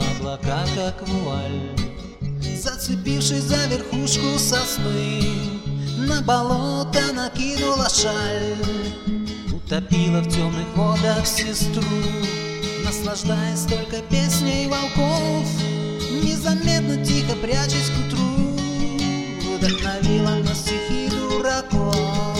облака, как вуаль. Зацепившись за верхушку сосны, на болото накинула шаль. Утопила в темных водах сестру, наслаждаясь только песней волков. Незаметно, тихо прячась к утру, вдохновила на стихи дураков.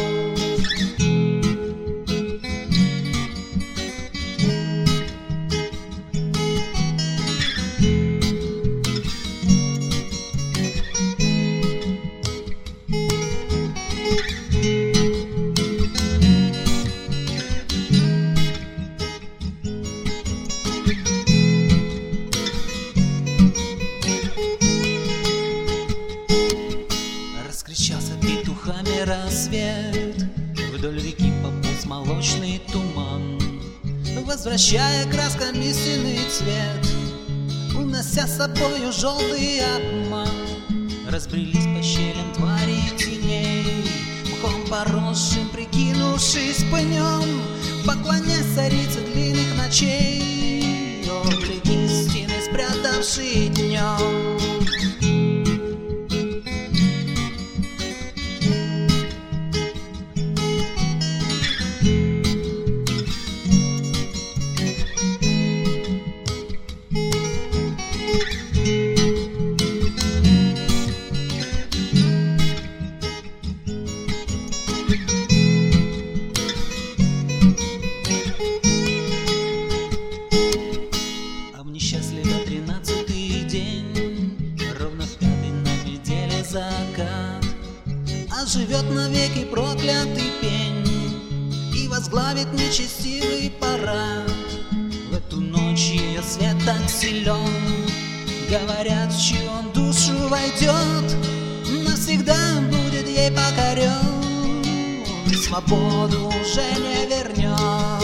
Раскричался петухами рассвет, вдоль реки пополз молочный туман, возвращая краскам истинный цвет, унося с собою желтый обман. Разбрелись по щелям твари теней, мхом поросшим прикинувшись пнем, поклонясь царице длинных ночей, облики истины спрятавшие днем. Несчастливо 13-й день, ровно в 5-й на пределе закат, а живет навеки проклятый пень и возглавит нечестивый парад. В эту ночь ее свет так силен, говорят, в чью он душу войдет, навсегда будет ей покорен и свободу уже не вернет.